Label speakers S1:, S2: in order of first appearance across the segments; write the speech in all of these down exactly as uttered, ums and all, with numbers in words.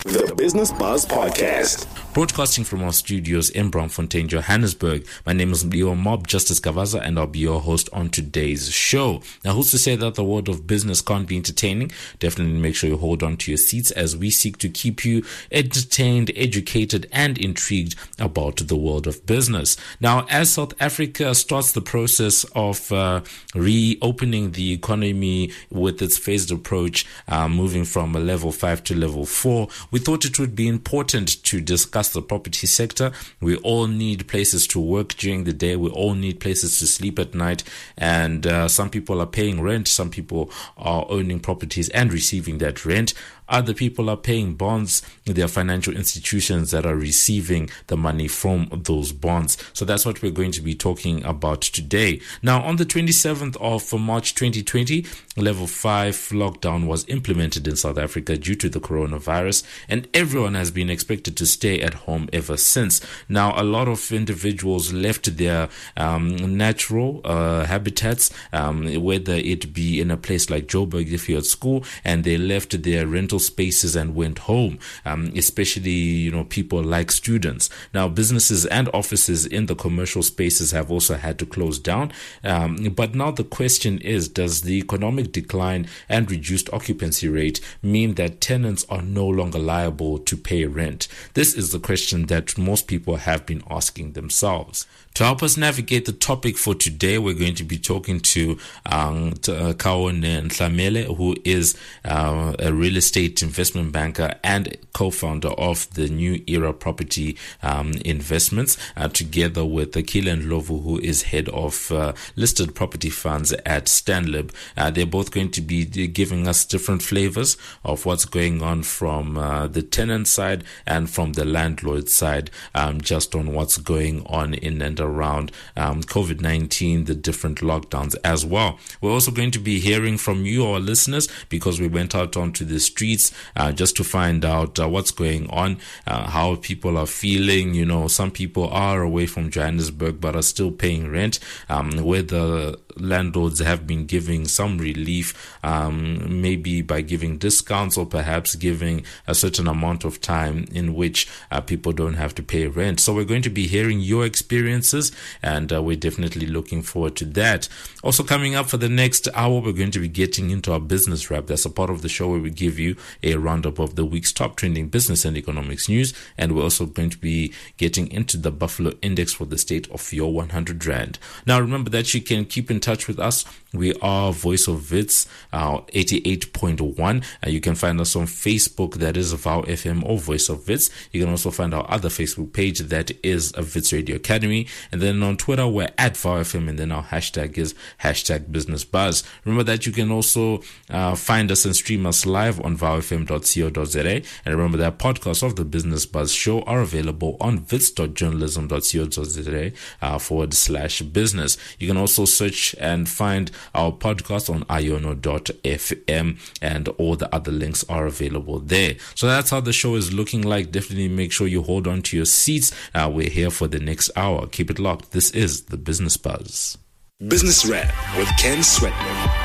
S1: The Business Buzz Podcast.
S2: Broadcasting from our studios in Braamfontein, Johannesburg. My name is Leo Mob Justice Kavaza, and I'll be your host on today's show. Now, who's to say that the world of business can't be entertaining? Definitely make sure you hold on to your seats as we seek to keep you entertained, educated, and intrigued about the world of business. Now, as South Africa starts the process of uh, reopening the economy with its phased approach, uh, moving from a level five to level four, we thought it would be important to discuss the property sector. We all need places to work during the day. We all need places to sleep at night. And uh, some people are paying rent. Some people are owning properties and receiving that rent. Other people are paying bonds. There are financial institutions that are receiving the money from those bonds. So that's what we're going to be talking about today. Now, on the twenty-seventh of March twenty twenty, level five lockdown was implemented in South Africa due to the coronavirus, and everyone has been expected to stay at home ever since. Now, a lot of individuals left their um, natural uh, habitats, um, whether it be in a place like Joburg if you're at school, and they left their rental spaces and went home, um, especially, you know, people like students. Now, businesses and offices in the commercial spaces have also had to close down. Um, but now the question is, does the economic decline and reduced occupancy rate mean that tenants are no longer liable to pay rent? This is the question that most people have been asking themselves. To help us navigate the topic for today, we're going to be talking to um, Kaone Nhlamele, who is uh, a real estate investment banker and co-founder of the New Era Property um, Investments, uh, together with Akile Ndlovu, who is head of uh, listed property funds at Stanlib. Uh, they're both going to be giving us different flavors of what's going on from uh, the tenant side and from the landlord side, um, just on what's going on in and around um, COVID nineteen, the different lockdowns as well. We're also going to be hearing from you, our listeners, because we went out onto the streets uh, just to find out uh, what's going on, uh, how people are feeling. You know, some people are away from Johannesburg but are still paying rent, um, whether landlords have been giving some relief, um, maybe by giving discounts or perhaps giving a certain amount of time in which uh, people don't have to pay rent. So we're going to be hearing your experiences, and uh, we're definitely looking forward to that. Also coming up for the next hour, we're going to be getting into our business wrap. That's a part of the show where we give you a roundup of the week's top trending business and economics news, and we're also going to be getting into the Buffalo Index for the state of your one hundred rand. Now, remember that you can keep in touch with us. We are Voice of Wits, uh, eighty-eight point one. Uh, you can find us on Facebook, that is V O W F M or Voice of Wits. You can also find our other Facebook page, that is a Wits Radio Academy. And then on Twitter, we're at V O W F M, and then our hashtag is hashtag Business Buzz. Remember that you can also uh, find us and stream us live on V O W F M dot co dot za. And remember that podcasts of the Business Buzz show are available on wits dot journalism dot co dot za uh, forward slash business. You can also search and find our podcast on iono dot f m, and all the other links are available there. So that's how the show is looking like. Definitely make sure you hold on to your seats. Uh, we're here for the next hour. Keep it locked. This is the Business Buzz.
S1: Business Wrap with Ken Sweatman.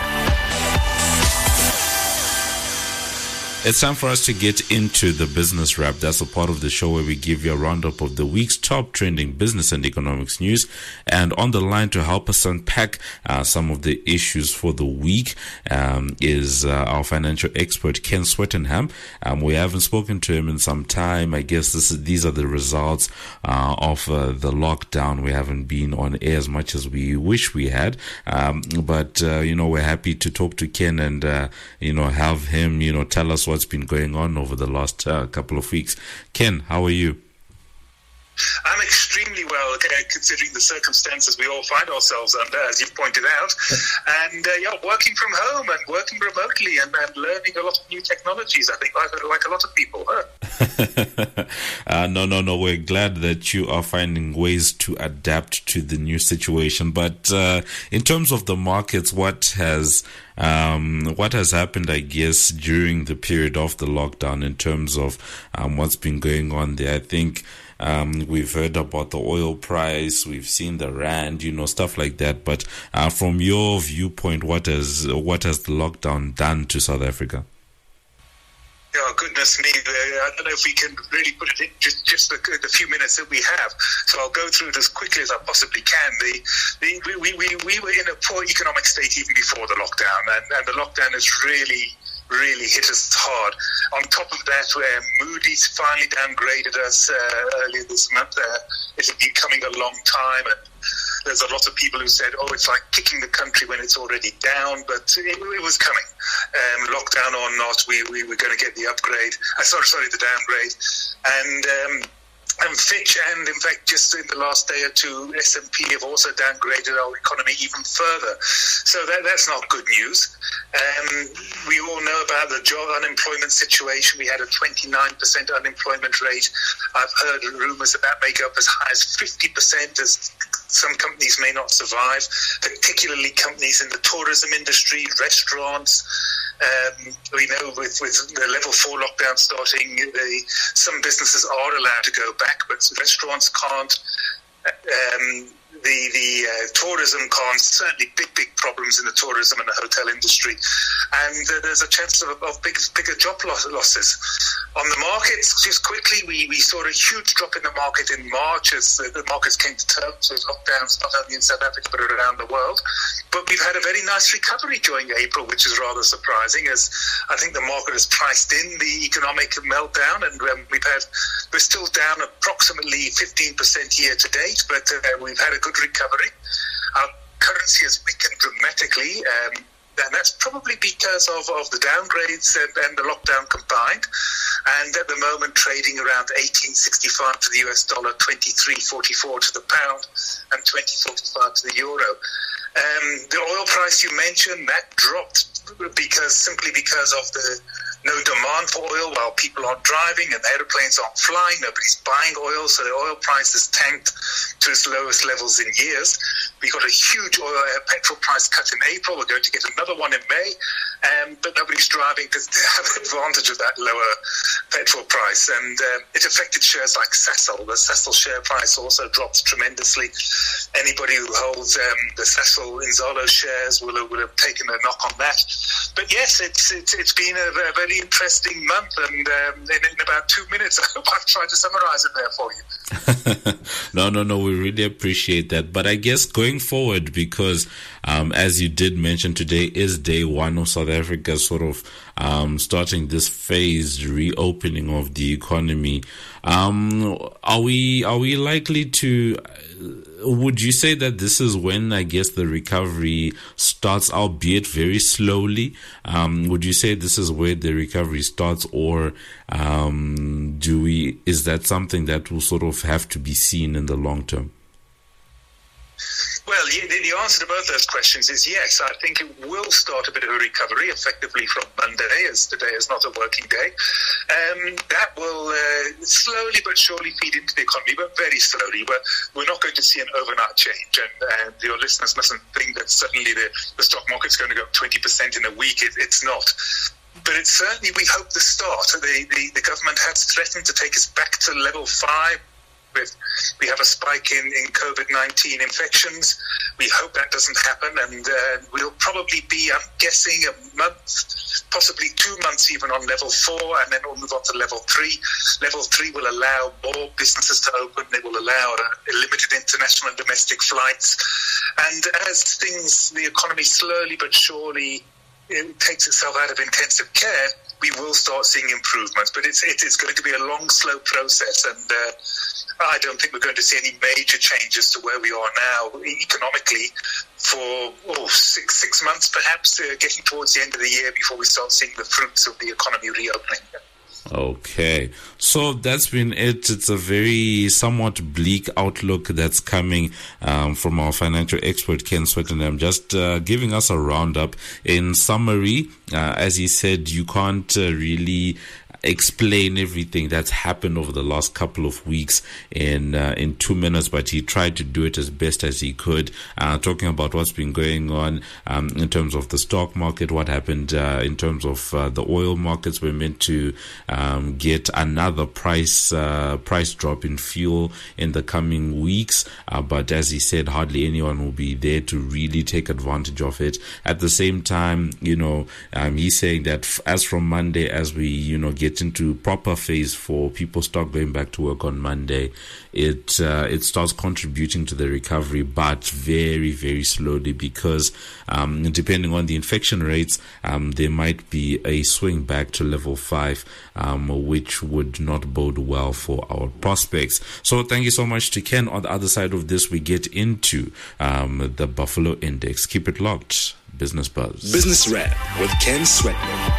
S2: It's time for us to get into the business wrap. That's a part of the show where we give you a roundup of the week's top trending business and economics news. And on the line to help us unpack uh, some of the issues for the week um, is uh, our financial expert, Ken Swettenham. Um, we haven't spoken to him in some time. I guess this is, these are the results uh, of uh, the lockdown. We haven't been on air as much as we wish we had. Um, but, uh, you know, we're happy to talk to Ken and, uh, you know, have him, you know, tell us what's been going on over the last uh, couple of weeks. Ken, how are you?
S3: I'm extremely well, considering the circumstances we all find ourselves under, as you've pointed out. And, uh, yeah, working from home and working remotely and, and learning a lot of new technologies, I think, like, like a lot of people. Huh?
S2: uh, no, no, no. We're glad that you are finding ways to adapt to the new situation. But uh, in terms of the markets, what has... Um, what has happened, I guess, during the period of the lockdown in terms of um, what's been going on there? I think um, we've heard about the oil price, we've seen the rand, you know, stuff like that. But uh, from your viewpoint, what has what has the lockdown done to South Africa?
S3: Oh, goodness me. I don't know if we can really put it in just, just the, the few minutes that we have. So I'll go through it as quickly as I possibly can. The, the, we, we, we were in a poor economic state even before the lockdown, and, and the lockdown has really, really hit us hard. On top of that, where Moody's finally downgraded us uh, earlier this month, uh, it had been coming a long time, and there's a lot of people who said, oh, it's like kicking the country when it's already down, but it, it was coming. Um, lockdown or not, we, we were going to get the upgrade, uh, sorry, sorry, the downgrade. And, um, and Fitch and, in fact, just in the last day or two, S and P have also downgraded our economy even further. So that, that's not good news. Um, we all know about the job unemployment situation. We had a twenty-nine percent unemployment rate. I've heard rumours about may go up as high as fifty percent, as some companies may not survive, particularly companies in the tourism industry, restaurants. Um, we know with, with the level four lockdown starting, the, some businesses are allowed to go back, but restaurants can't. Um, the the uh, tourism can't. Certainly big, big problems in the tourism and the hotel industry. And uh, there's a chance of, of big, bigger job loss, losses. On the markets, just quickly, we, we saw a huge drop in the market in March as the, the markets came to terms with lockdowns, not only in South Africa but around the world. But we've had a very nice recovery during April, which is rather surprising, as I think the market has priced in the economic meltdown, and um, we've had we're still down approximately fifteen percent year to date, but uh, we've had a good recovery. Our currency has weakened dramatically. Um, And that's probably because of, of the downgrades and, and the lockdown combined. And at the moment, trading around eighteen sixty-five to the U S dollar, twenty-three forty-four to the pound, and twenty forty-five to the euro. Um, the oil price you mentioned, that dropped because simply because of the no demand for oil while people aren't driving and airplanes aren't flying. Nobody's buying oil, so the oil price has tanked to its lowest levels in years. We got a huge oil uh, petrol price cut in April. We're going to get another one in May, um, but nobody's driving to have advantage of that lower petrol price. And uh, it affected shares like Sasol. The Sasol share price also dropped tremendously. Anybody who holds um, the Sasol Inzalo shares will have, will have taken a knock on that. But yes, it's it's, it's been a, a very interesting month, and um, in, in about two minutes, I hope I've tried to summarize it there for you.
S2: no, no, no, we really appreciate that. But I guess going forward, because um, as you did mention, today is day one of South Africa sort of um, starting this phased reopening of the economy. Um, are we are we likely to? Would you say that this is when, I guess, the recovery starts, albeit very slowly? Um, would you say this is where the recovery starts, or um, do we? Is that something that will sort of have to be seen in the long term?
S3: Well, the, the answer to both those questions is yes. I think it will start a bit of a recovery, effectively from Monday, as today is not a working day. Um, that will uh, slowly but surely feed into the economy, but very slowly. We're, we're not going to see an overnight change, and, and your listeners mustn't think that suddenly the, the stock market's going to go up twenty percent in a week. It, it's not. But it's certainly, we hope, the start. The, the, the government has threatened to take us back to level five. With, we have a spike in, in COVID nineteen infections. We hope that doesn't happen, and uh, we'll probably be, I'm guessing, a month, possibly two months even on level four, and then we'll move on to level three. Level three will allow more businesses to open. They will allow uh, limited international and domestic flights. And as things, the economy slowly but surely it takes itself out of intensive care, we will start seeing improvements. But it's it is going to be a long, slow process, and uh, I don't think we're going to see any major changes to where we are now economically for oh, six six months, perhaps, uh, getting towards the end of the year before we start seeing the fruits of the economy reopening.
S2: Okay, so that's been it. It's a very somewhat bleak outlook that's coming um, from our financial expert, Ken Swettenham, just uh, giving us a roundup. In summary, uh, as he said, you can't uh, really explain everything that's happened over the last couple of weeks in uh, in two minutes, but he tried to do it as best as he could, uh, talking about what's been going on um, in terms of the stock market, what happened uh, in terms of uh, the oil markets. We're meant to um, get another price uh, price drop in fuel in the coming weeks, uh, but as he said, hardly anyone will be there to really take advantage of it. At the same time, you know, um, he's saying that f- as from Monday, as we, you know, get get into proper phase four, people start going back to work on Monday, it uh, it starts contributing to the recovery, but very, very slowly, because um, depending on the infection rates, um, there might be a swing back to level five, um, which would not bode well for our prospects. So thank you so much to Ken. On the other side of this, we get into um, the Buffalo Index. Keep it locked. Business Buzz.
S1: Business Wrap with Ken Sweatman.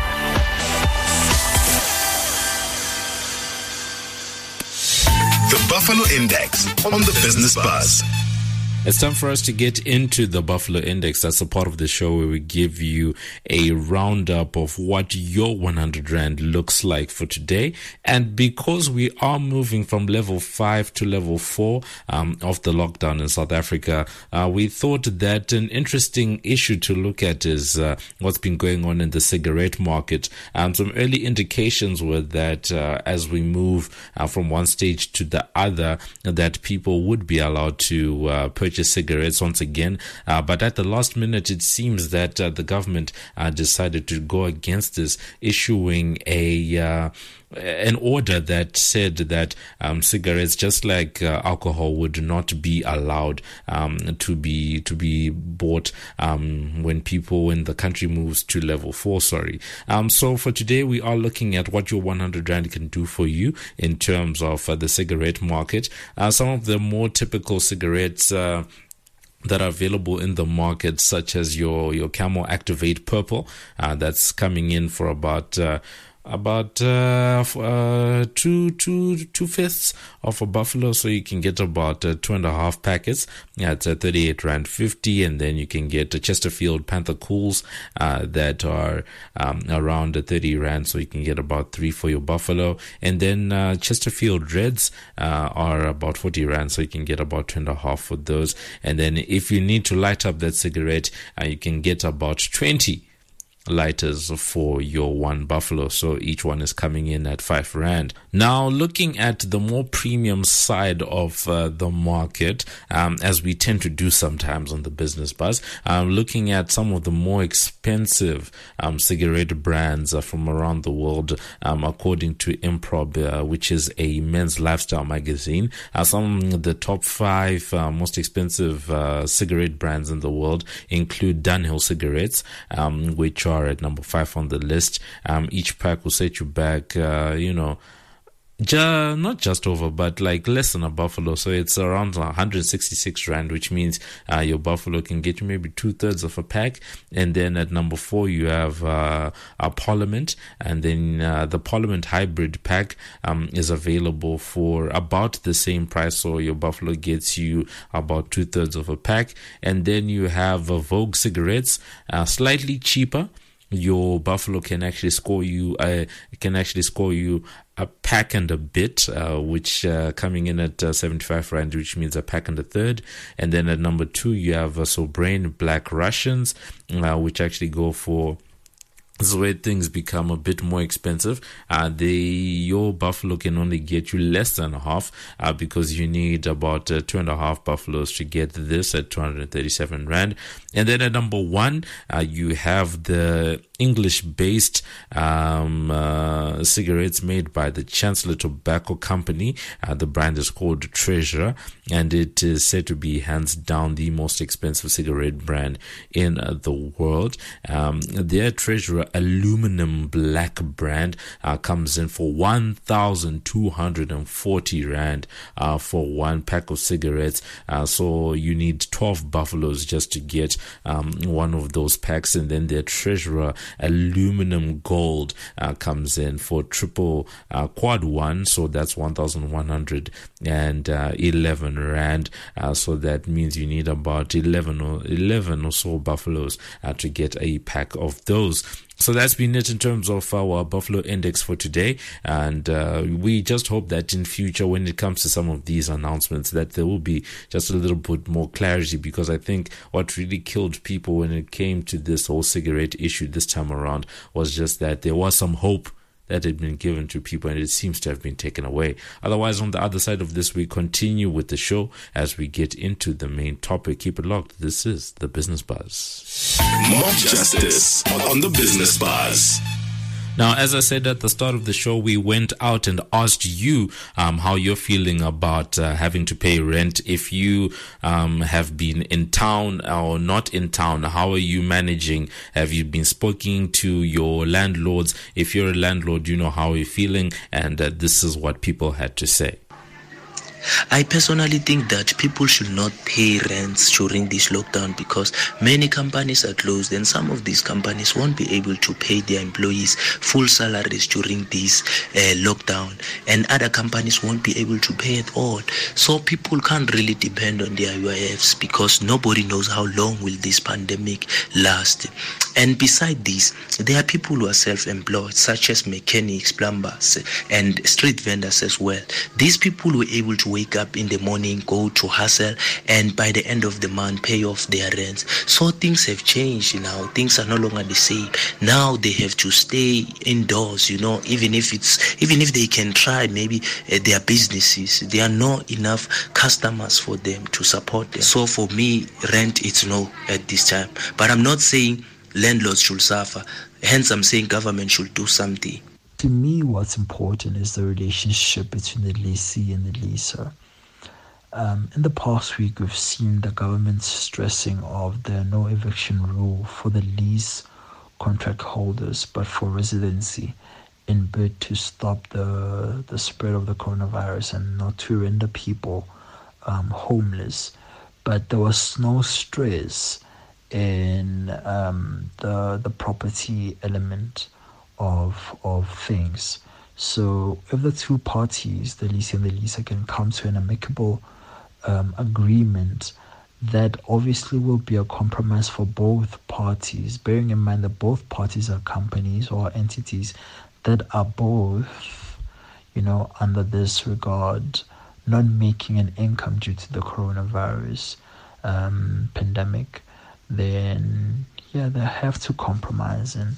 S1: The Buffalo Index on the Business Buzz.
S2: It's time for us to get into the Buffalo Index. That's a part of the show where we give you a roundup of what your one hundred Rand looks like for today. And because we are moving from level five to level four um, of the lockdown in South Africa, uh, we thought that an interesting issue to look at is uh, what's been going on in the cigarette market. Um, some early indications were that uh, as we move uh, from one stage to the other, that people would be allowed to uh, purchase cigarettes once again, uh, but at the last minute it seems that uh, the government uh, decided to go against this, issuing a uh, an order that said that um, cigarettes, just like uh, alcohol, would not be allowed um, to be to be bought um, when people when the country moves to level four. Sorry. Um, so for today, we are looking at what your one hundred Rand can do for you in terms of uh, the cigarette market. Uh, some of the more typical cigarettes Uh, that are available in the market, such as your your Camel Activate Purple, uh, that's coming in for about uh, about uh, uh, two two two fifths of a Buffalo, so you can get about uh, two and a half packets. Yeah, it's at thirty-eight Rand fifty, and then you can get a Chesterfield Panther Cools uh, that are um, around uh, thirty Rand, so you can get about three for your Buffalo, and then uh, Chesterfield Reds uh, are about forty Rand, so you can get about two and a half for those. And then if you need to light up that cigarette, uh, you can get about twenty lighters for your one Buffalo, so each one is coming in at five Rand. Now, looking at the more premium side of uh, the market, um, as we tend to do sometimes on the Business Buzz, um, looking at some of the more expensive um, cigarette brands uh, from around the world, um, according to Improb, uh, which is a men's lifestyle magazine. Uh, some of the top five uh, most expensive uh, cigarette brands in the world include Dunhill cigarettes, um, which are at number five on the list. Um, each pack will set you back, uh, you know, ju- not just over, but like less than a Buffalo. So it's around one hundred sixty-six Rand, which means uh, your Buffalo can get you maybe two thirds of a pack. And then at number four, you have uh, a Parliament, and then uh, the Parliament Hybrid pack um, is available for about the same price. So your Buffalo gets you about two thirds of a pack. And then you have uh, Vogue cigarettes, uh, slightly cheaper. Your Buffalo can actually score you uh, can actually score you a pack and a bit, uh, which uh, coming in at uh, seventy-five Rand, which means a pack and a third. And then at number two, you have uh, Sobrain Black Russians, uh, which actually go for. This is where things become a bit more expensive. Uh, they, your Buffalo can only get you less than a half uh, because you need about uh, two and a half Buffaloes to get this at two hundred thirty-seven Rand. And then at number one, uh, you have the English-based um, uh, cigarettes made by the Chancellor Tobacco Company. Uh, the brand is called Treasure, and it is said to be hands down the most expensive cigarette brand in uh, the world. Um, their Treasure aluminum black brand uh, comes in for one thousand two hundred forty Rand uh, for one pack of cigarettes. Uh, so you need twelve Buffaloes just to get um, one of those packs. And then their Treasurer aluminum gold uh, comes in for triple uh, quad one, so that's one thousand one hundred eleven Rand. Uh, so that means you need about eleven or eleven or so Buffaloes uh, to get a pack of those. So that's been it in terms of our Buffalo Index for today. And uh, we just hope that in future, when it comes to some of these announcements, that there will be just a little bit more clarity, because I think what really killed people when it came to this whole cigarette issue this time around was just that there was some hope that had been given to people, and it seems to have been taken away. Otherwise, on the other side of this, we continue with the show as we get into the main topic. Keep it locked. This is the Business Buzz.
S1: Mob Justice on the Business Buzz.
S2: Now, as I said at the start of the show, we went out and asked you um, how you're feeling about uh, having to pay rent. If you um, have been in town or not in town, how are you managing? Have you been speaking to your landlords? If you're a landlord, you know how you're feeling, and uh, this is what people had to say.
S4: I personally think that people should not pay rents during this lockdown because many companies are closed and some of these companies won't be able to pay their employees full salaries during this uh, lockdown, and other companies won't be able to pay at all. So people can't really depend on their U I Fs because nobody knows how long will this pandemic last. And beside this, there are people who are self-employed, such as mechanics, plumbers, and street vendors as well. These people were able to wake up in the morning, go to hustle, and by the end of the month pay off their rents. So things have changed now. Things are no longer the same. Now they have to stay indoors, you know, even if it's even if they can try maybe uh, their businesses, there are not enough customers for them to support them. So for me, rent it's no at this time. But I'm not saying landlords should suffer. Hence I'm saying government should do something.
S5: To me, what's important is the relationship between the lessee and the leaser. Um, in the past week, we've seen the government stressing of the no eviction rule for the lease contract holders, but for residency, in bid to stop the the spread of the coronavirus and not to render people um, homeless. But there was no stress in um, the the property element of of things. So if the two parties, the leasee and the leaser, can come to an amicable um, agreement, that obviously will be a compromise for both parties, bearing in mind that both parties are companies or entities that are both, you know, under this regard, not making an income due to the coronavirus um, pandemic, then yeah, they have to compromise and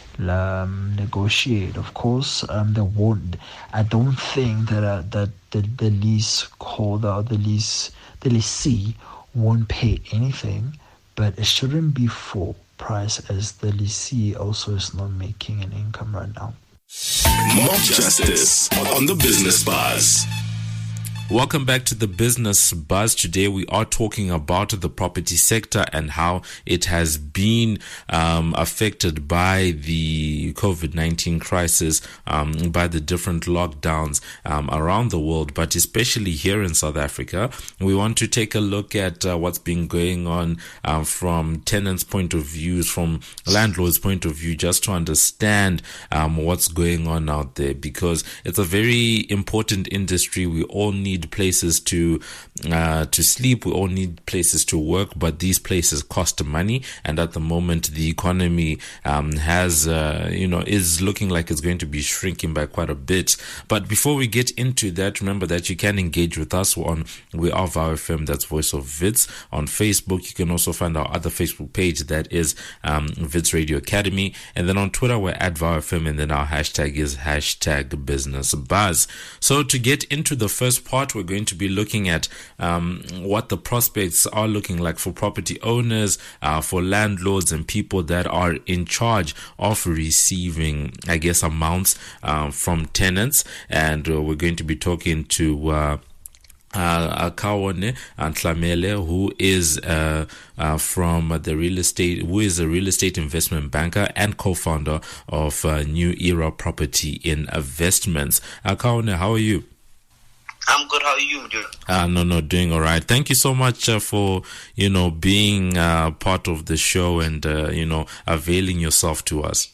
S5: Um, negotiate. Of course, um, they won't. I don't think that uh, that the, the lease holder or the lease the lessee won't pay anything, but it shouldn't be full price as the lessee also is not making an income right now.
S1: Mob Justice on the Business Buzz.
S2: Welcome back to the Business Buzz. Today we are talking about the property sector and how it has been um, affected by the covid nineteen crisis, um, by the different lockdowns um, around the world, but especially here in South Africa. We want to take a look at uh, what's been going on um, from tenants' point of view, from landlords' point of view, just to understand um, what's going on out there, because it's a very important industry. We all need places to uh, to sleep. We all need places to work, but these places cost money, and at the moment the economy um, has uh, you know is looking like it's going to be shrinking by quite a bit. But before we get into that, remember that you can engage with us on We Are V O W F M, that's Voice of Wits. On Facebook, you can also find our other Facebook page, that is um, Wits Radio Academy, and then on Twitter we're at V O W F M, and then our hashtag is hashtag Business Buzz. So to get into the first part, we're going to be looking at um, what the prospects are looking like for property owners, uh, for landlords and people that are in charge of receiving, I guess, amounts uh, from tenants. And uh, we're going to be talking to uh, Uh, Akawone Antlamele, who is uh, uh, from the real estate, who is a real estate investment banker and co-founder of uh, New Era Property Investments. Akawone, how are you?
S4: I'm good. How are you doing?
S2: Uh, no, no, doing all right. Thank you so much uh, for, you know, being uh, part of the show and, uh, you know, availing yourself to us.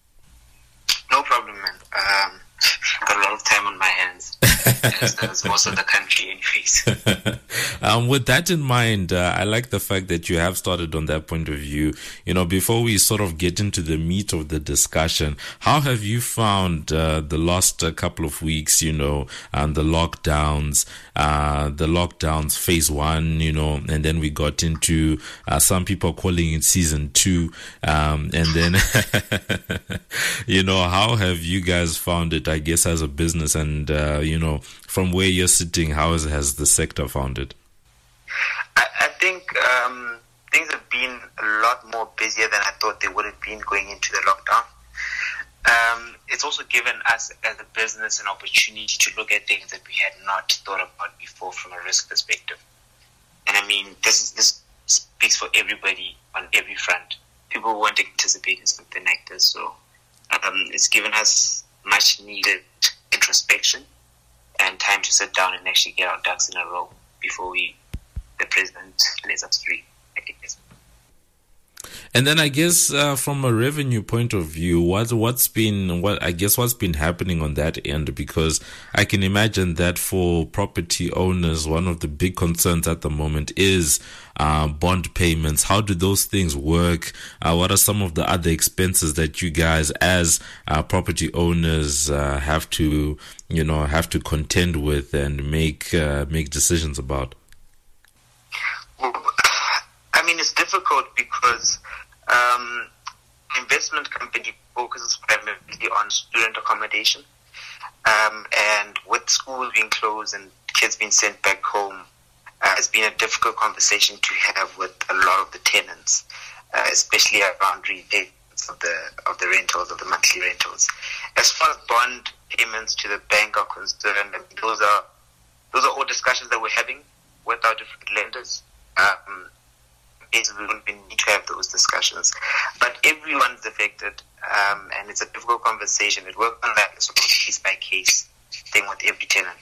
S4: No problem, man. Um, got a lot of time on my hands. As, as most of the country anyways.
S2: um, with that in mind, uh, I like the fact that you have started on that point of view. You know, before we sort of get into the meat of the discussion, how have you found uh, the last uh, couple of weeks, you know, and the lockdowns, uh, the lockdowns phase one, you know, and then we got into, uh, some people calling it season two. Um, and then, you know, how have you guys found it, I guess, as a business and, uh, you know, from where you're sitting, how has, has the sector found it?
S4: I, I think um, things have been a lot more busier than I thought they would have been going into the lockdown.
S6: um, it's also given us as a business an opportunity to look at things that we had not thought about before from a risk perspective. And I mean, this is, this speaks for everybody on every front. People weren't anticipating something like this, so um, it's given us much needed introspection and time to sit down and actually get our ducks in a row before we, the president, lets us free. I guess.
S2: And then I guess uh, from a revenue point of view, what what's been what I guess what's been happening on that end, because I can imagine that for property owners, one of the big concerns at the moment is uh, bond payments. How do those things work? Uh, what are some of the other expenses that you guys, as uh, property owners, uh, have to you know have to contend with and make uh, make decisions about?
S6: Well, I mean, it's difficult because um, investment company focuses primarily on student accommodation, um, and with schools being closed and kids being sent back home, uh, it's been a difficult conversation to have with a lot of the tenants, uh, especially around repayments of the of the rentals, of the monthly rentals. As far as bond payments to the bank are concerned, I mean, those are those are all discussions that we're having with our different lenders. Um, Basically, we need to have those discussions, but everyone's affected, um, and it's a difficult conversation. It works on that sort of case by case thing with every tenant,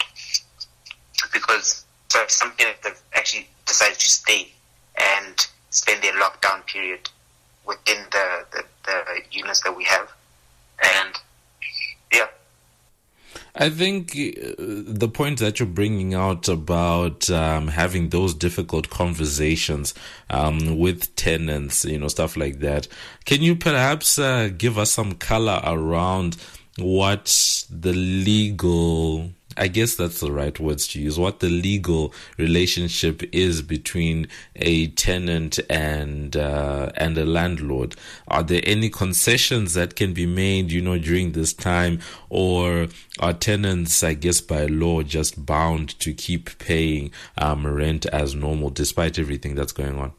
S6: because so if some tenants have actually decided to stay and spend their lockdown period within the, the, the units that we have, and yeah.
S2: I think the point that you're bringing out about um, having those difficult conversations um, with tenants, you know, stuff like that. Can you perhaps uh, give us some color around what the legal, I guess that's the right words to use, what the legal relationship is between a tenant and uh, and a landlord? Are there any concessions that can be made, you know, during this time, or are tenants, I guess, by law just bound to keep paying um, rent as normal despite everything that's going on?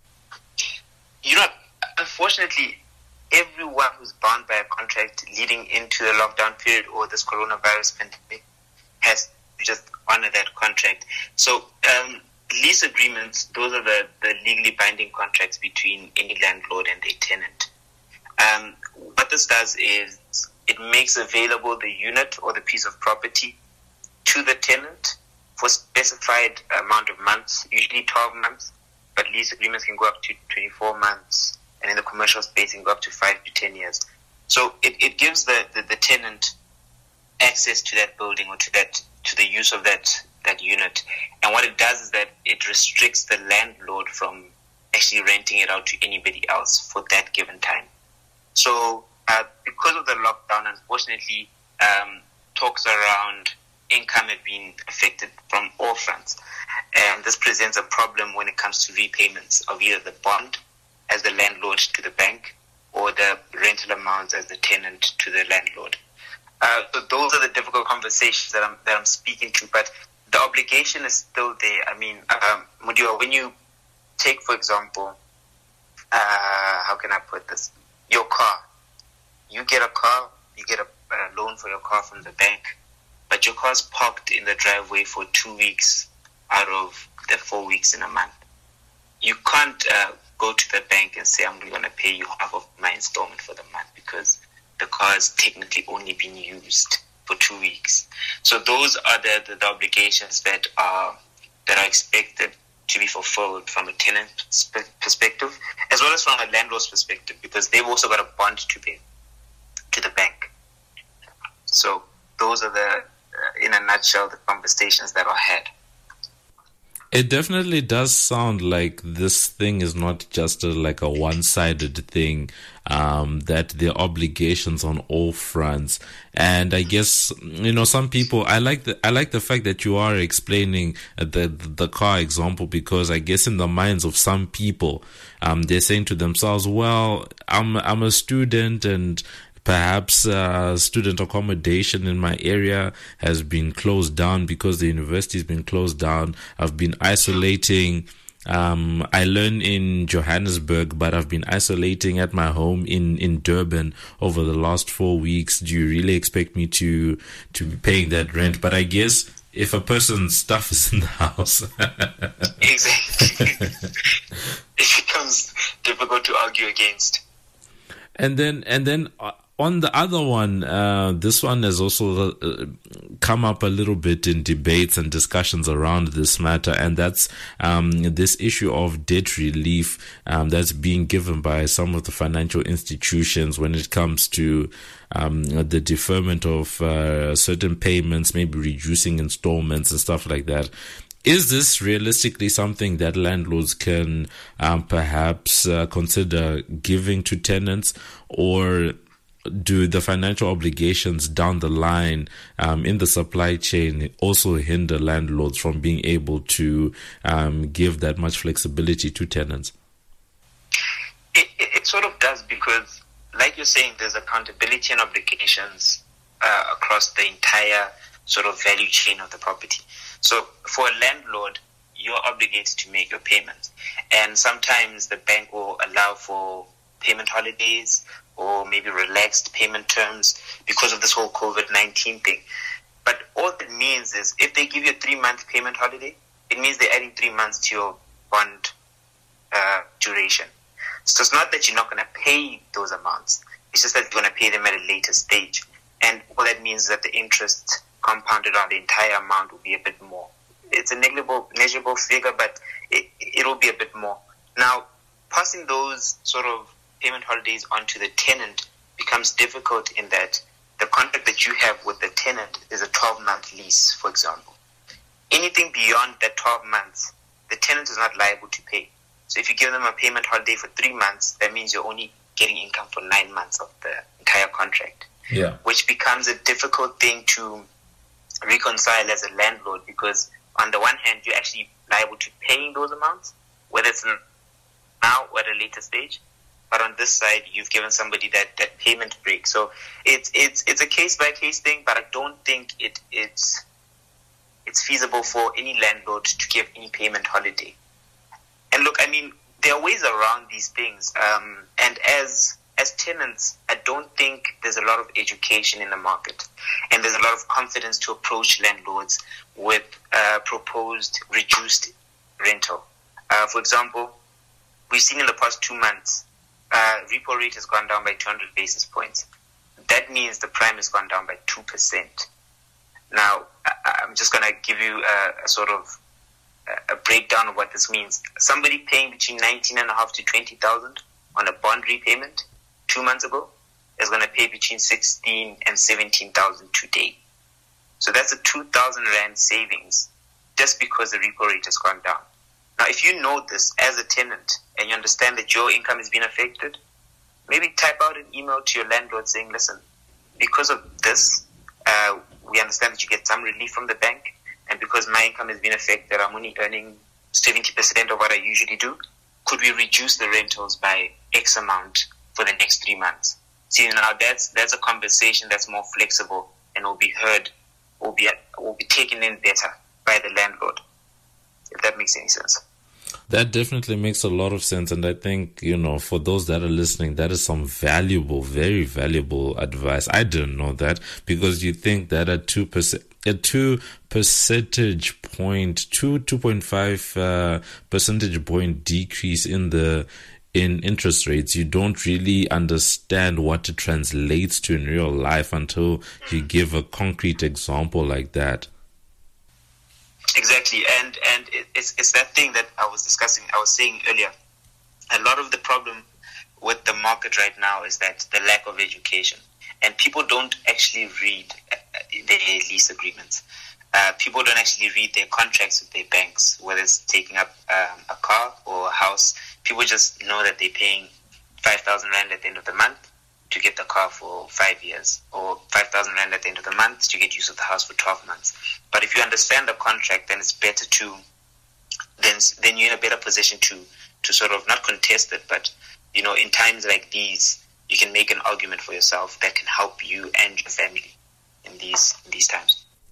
S6: You know, unfortunately, everyone who's bound by a contract leading into the lockdown period or this coronavirus pandemic has to just honor that contract. So um, lease agreements, those are the, the legally binding contracts between any landlord and their tenant. Um, what this does is it makes available the unit or the piece of property to the tenant for specified amount of months, usually twelve months, but lease agreements can go up to twenty-four months, and in the commercial space can go up to five to ten years. So it, it gives the, the, the tenant access to that building or to that to the use of that that unit. And what it does is that it restricts the landlord from actually renting it out to anybody else for that given time. So uh, because of the lockdown, unfortunately, um, talks around income have been affected from all fronts. And this presents a problem when it comes to repayments of either the bond as the landlord to the bank or the rental amounts as the tenant to the landlord. Uh, so those are the difficult conversations that I'm that I'm speaking to, but the obligation is still there. I mean, um, Mudiwa, when you take, for example, uh, how can I put this? Your car. You get a car, you get a, a loan for your car from the bank, but your car's parked in the driveway for two weeks out of the four weeks in a month. You can't uh, go to the bank and say, I'm going to pay you half of my installment for the month because the car has technically only been used for two weeks. So those are the, the, the obligations that are that are expected to be fulfilled from a tenant perspective, as well as from a landlord's perspective, because they've also got a bond to pay to the bank. So those are the, uh, in a nutshell, the conversations that are had.
S2: It definitely does sound like this thing is not just a, like a one-sided thing, um, that there are obligations on all fronts. And I guess, you know, some people, I like the, I like the fact that you are explaining the, the car example, because I guess in the minds of some people, um, they're saying to themselves, well, I'm, I'm a student and perhaps uh, student accommodation in my area has been closed down because the university has been closed down. I've been isolating Um, I learn in Johannesburg, but I've been isolating at my home in, in Durban over the last four weeks. Do you really expect me to to be paying that rent? But I guess if a person's stuff is in the house,
S6: exactly, it becomes difficult to argue against.
S2: And then, and then. Uh, On the other one, uh, this one has also uh, come up a little bit in debates and discussions around this matter, and that's um, this issue of debt relief um, that's being given by some of the financial institutions when it comes to um, the deferment of uh, certain payments, maybe reducing installments and stuff like that. Is this realistically something that landlords can um, perhaps uh, consider giving to tenants, or do the financial obligations down the line um, in the supply chain also hinder landlords from being able to um, give that much flexibility to tenants?
S6: It, it, it sort of does, because, like you're saying, there's accountability and obligations uh, across the entire sort of value chain of the property. So for a landlord, you're obligated to make your payments. And sometimes the bank will allow for payment holidays or maybe relaxed payment terms because of this whole COVID nineteen thing. But all it means is if they give you a three-month payment holiday, it means they're adding three months to your bond uh, duration. So it's not that you're not going to pay those amounts. It's just that you're going to pay them at a later stage. And what that means is that the interest compounded on the entire amount will be a bit more. It's a negligible, measurable figure, but it, it'll be a bit more. Now, passing those sort of payment holidays onto the tenant becomes difficult in that the contract that you have with the tenant is a twelve-month lease, for example. Anything beyond that twelve months, the tenant is not liable to pay. So if you give them a payment holiday for three months, that means you're only getting income for nine months of the entire contract.
S2: Yeah. Which
S6: becomes a difficult thing to reconcile as a landlord, because on the one hand, you're actually liable to paying those amounts, whether it's now or at a later stage. But on this side, you've given somebody that, that payment break. So it's it's it's a case by case thing, but I don't think it it's it's feasible for any landlord to give any payment holiday. And look, I mean, there are ways around these things. Um, and as as tenants, I don't think there's a lot of education in the market, and there's a lot of confidence to approach landlords with uh, proposed reduced rental. Uh, for example, we've seen in the past two months. Uh, repo rate has gone down by two hundred basis points. That means the prime has gone down by two percent. Now, I, I'm just going to give you a, a sort of a, a breakdown of what this means. Somebody paying between nineteen and a half to twenty thousand on a bond repayment two months ago is going to pay between sixteen and seventeen thousand today. So that's a two thousand rand savings just because the repo rate has gone down. Now, if you know this as a tenant and you understand that your income has been affected, maybe type out an email to your landlord saying, listen, because of this, uh, we understand that you get some relief from the bank, and because my income has been affected, I'm only earning seventy percent of what I usually do. Could we reduce the rentals by X amount for the next three months? See, now that's that's a conversation that's more flexible and will be heard, will be, will be taken in better by the landlord, if that makes any sense.
S2: That definitely makes a lot of sense. And I think, you know, for those that are listening, that is some valuable, very valuable advice. I didn't know that, because you think that a two percent, a two percentage point, two, two point five uh, percentage point decrease in the in interest rates, you don't really understand what it translates to in real life until you give a concrete example like that.
S6: Exactly, and and it's it's that thing that I was discussing. I was saying earlier, a lot of the problem with the market right now is that the lack of education, and people don't actually read their lease agreements. Uh, people don't actually read their contracts with their banks, whether it's taking up um, a car or a house. People just know that they're paying five thousand rand at the end of the month to get the car for five years, or five thousand rand at the end of the month to get use of the house for twelve months. But if you understand the contract, then it's better to, then then you're in a better position to to sort of not contest it, but, you know, in times like these, you can make an argument for yourself that can help you and your family in these in these times.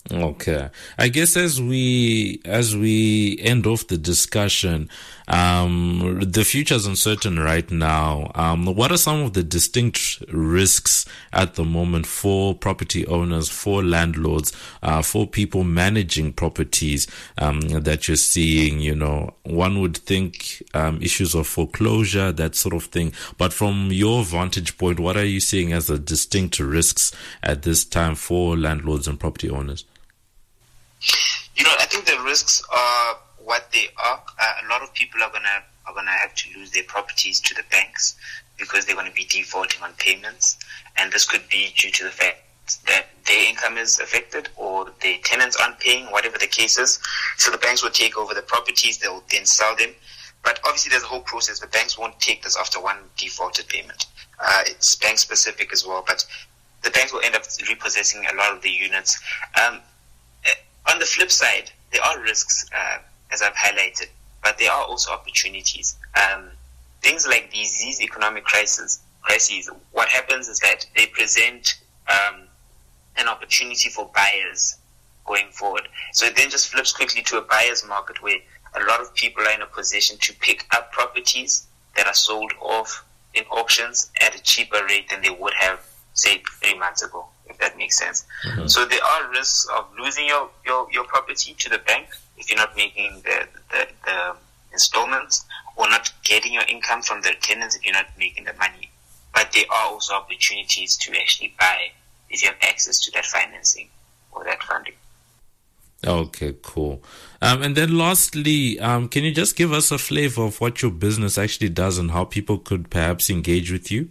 S2: Okay. I guess as we as we end off the discussion, um, the future is uncertain right now. Um, what are some of the distinct risks at the moment for property owners, for landlords, uh, for people managing properties um, that you're seeing? You know, one would think um, issues of foreclosure, that sort of thing. But from your vantage point, what are you seeing as the distinct risks at this time for landlords and property owners?
S6: You know, I think the risks are what they are. Uh, a lot of people are gonna are gonna have to lose their properties to the banks because they're going to be defaulting on payments, and this could be due to the fact that their income is affected or their tenants aren't paying, whatever the case is. So the banks will take over the properties; they'll then sell them. But obviously, there's a whole process. The banks won't take this after one defaulted payment. Uh, it's bank specific as well, but the banks will end up repossessing a lot of the units. Um, On the flip side, there are risks, uh, as I've highlighted, but there are also opportunities. Um, things like these, these economic crises, crises, what happens is that they present um, an opportunity for buyers going forward. So it then just flips quickly to a buyer's market where a lot of people are in a position to pick up properties that are sold off in auctions at a cheaper rate than they would have, say, three months ago, if that makes sense. Mm-hmm. So there are risks of losing your, your, your property to the bank if you're not making the, the, the installments, or not getting your income from the tenants if you're not making the money. But there are also opportunities to actually buy if you have access to that financing or that funding.
S2: Okay, cool. Um, and then lastly, um, can you just give us a flavor of what your business actually does and how people could perhaps engage with you?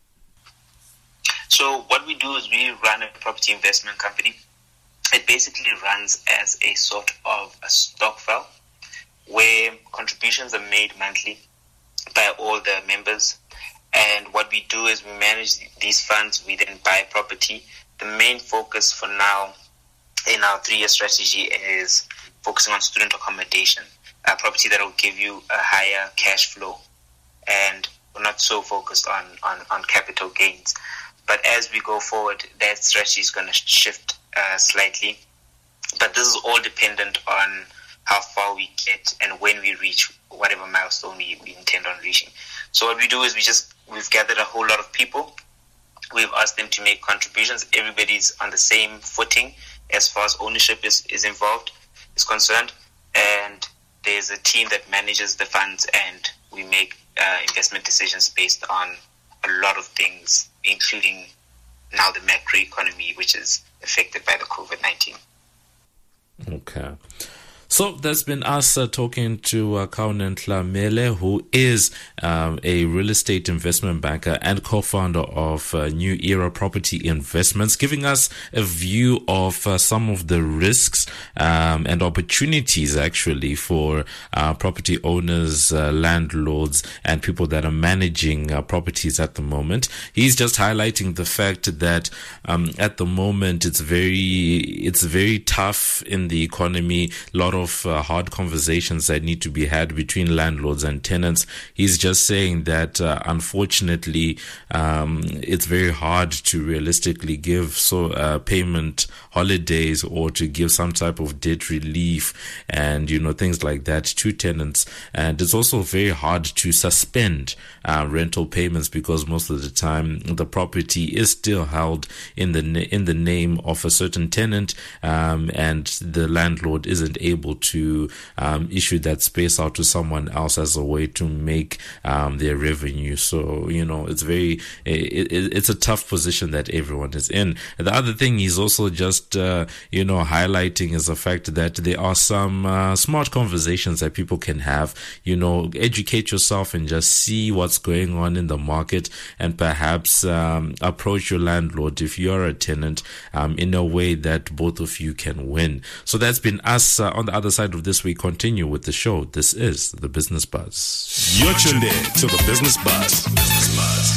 S6: So what we do is we run a property investment company. It basically runs as a sort of a stokvel where contributions are made monthly by all the members. And what we do is we manage these funds. We then buy property. The main focus for now in our three-year strategy is focusing on student accommodation, a property that will give you a higher cash flow. And we're not so focused on, on, on capital gains. But as we go forward, that strategy is going to shift uh, slightly. But this is all dependent on how far we get and when we reach whatever milestone we, we intend on reaching. So what we do is we just, we've gathered a whole lot of people. We've asked them to make contributions. Everybody's on the same footing as far as ownership is, is involved, is concerned. And there's a team that manages the funds, and we make uh, investment decisions based on a lot of things, including now the macroeconomy, which is affected by the COVID nineteen.
S2: Okay. So that's been us uh, talking to uh, Kaunentla Mele, who is um, a real estate investment banker and co-founder of uh, New Era Property Investments, giving us a view of uh, some of the risks um, and opportunities actually for uh, property owners, uh, landlords, and people that are managing uh, properties at the moment. He's just highlighting the fact that um, at the moment it's very it's very tough in the economy. A lot of of uh, hard conversations that need to be had between landlords and tenants. He's just saying that uh, unfortunately um, it's very hard to realistically give so uh, payment holidays or to give some type of debt relief and you know things like that to tenants. And it's also very hard to suspend uh, rental payments because most of the time the property is still held in the na- in the name of a certain tenant, um, and the landlord isn't able to um, issue that space out to someone else as a way to make um, their revenue. So you know it's very it, it, it's a tough position that everyone is in. The other thing he's also just uh, you know highlighting is the fact that there are some uh, smart conversations that people can have. You know, educate yourself and just see what's going on in the market, and perhaps um, approach your landlord if you're a tenant um, in a way that both of you can win. So that's been us uh, on the other side of this. We continue with the show. This is the Business Buzz.
S1: You're tuned in to the Business Buzz. Business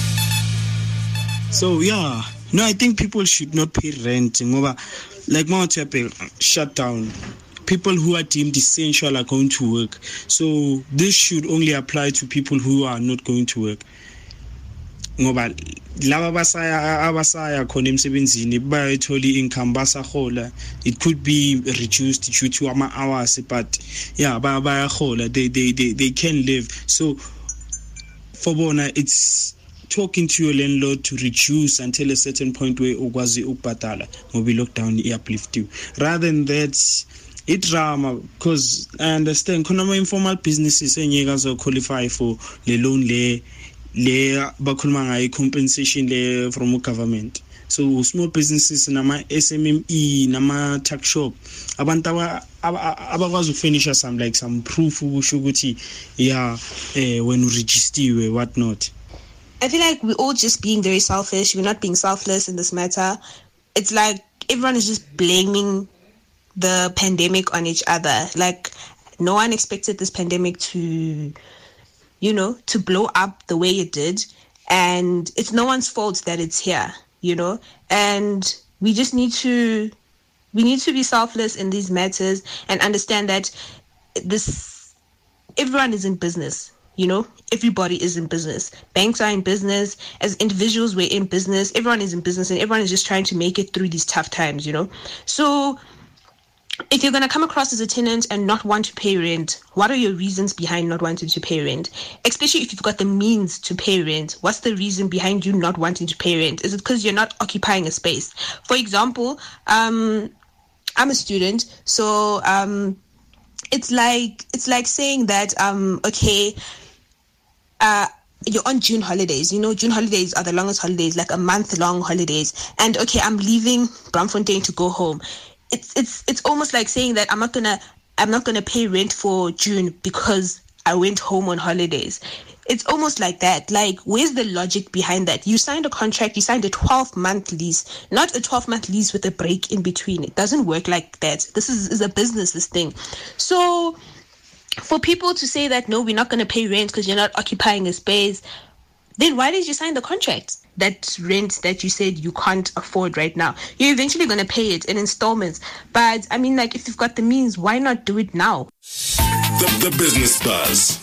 S1: Buzz.
S7: So yeah, no, I think people should not pay rent. Like Mount Apple shut down. People who are deemed essential are going to work. So this should only apply to people who are not going to work. ngoba laba basaya abasaya khona emsebenzini bayithola income basahola. It could be reduced due to ama hours, but yeah, bayahola, they they they they can live. So for bona, it's talking to your landlord to reduce until a certain point where ukwazi ukubhadala ngoba lockdown i-uplift you, rather than that i-drama, because I understand khona ama-informal businesses engeke azo-qualify for le loan le le bakhuluma ngayo compensation le from government. So small businesses nama S M M E nama tuck shop abantu abakwazi ukufinisha some like some proof ukusho ukuthi yeah eh when you register what not.
S8: I feel like we're all just being very selfish. We're not being selfless in this matter. It's like everyone is just blaming the pandemic on each other. Like no one expected this pandemic to, you know, to blow up the way it did. And it's no one's fault that it's here, you know. And we just need to, we need to be selfless in these matters and understand that this, everyone is in business. You know, everybody is in business. Banks are in business. As individuals, we're in business. Everyone is in business, and everyone is just trying to make it through these tough times, you know. So if you're going to come across as a tenant and not want to pay rent, what are your reasons behind not wanting to pay rent? Especially if you've got the means to pay rent, what's the reason behind you not wanting to pay rent? Is it because you're not occupying a space? For example, um, I'm a student, so um, it's like it's like saying that, um, okay, Uh, you're on June holidays. You know, June holidays are the longest holidays, like a month-long holidays. And okay, I'm leaving Braamfontein to go home. It's it's it's almost like saying that I'm not gonna I'm not gonna pay rent for June because I went home on holidays. It's almost like that. Like, where's the logic behind that? You signed a contract. You signed a twelve-month lease, not a twelve-month lease with a break in between. It doesn't work like that. This is, is a business. This thing. So for people to say that, no, we're not going to pay rent because you're not occupying a space, then why did you sign the contract? That rent that you said you can't afford right now, you're eventually going to pay it in installments. But, I mean, like, if you've got the means, why not do it now?
S1: The, the Business Buzz.